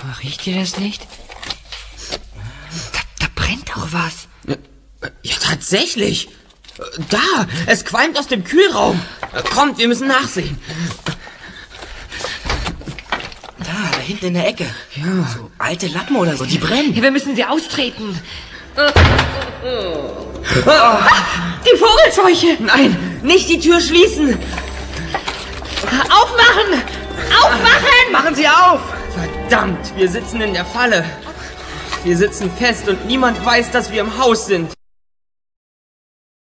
Riecht ihr das nicht? Da brennt doch was. Ja, tatsächlich. Da, es qualmt aus dem Kühlraum. Kommt, wir müssen nachsehen. Da hinten in der Ecke. Ja. So alte Lappen oder so, die brennen. Wir müssen sie austreten. Die Vogelscheuche! Nein, nicht die Tür schließen. Aufmachen! Aufmachen! Machen Sie auf! Verdammt, wir sitzen in der Falle. Wir sitzen fest und niemand weiß, dass wir im Haus sind.